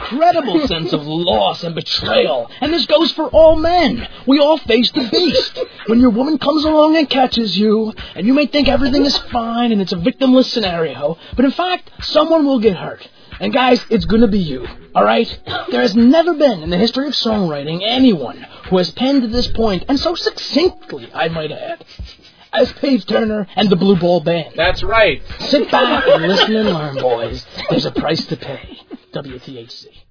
incredible sense of loss and betrayal. And this goes for all men. We all face the beast. When your woman comes along and catches you, and you may think everything is fine and it's a victimless scenario, but in fact, someone will get hurt. And guys, it's gonna be you, alright? There has never been in the history of songwriting anyone who has penned to this point, and so succinctly, I might add, as Page Turner and the Blue Ball Band. That's right. Sit back and listen and learn, boys. There's a price to pay. WTHC.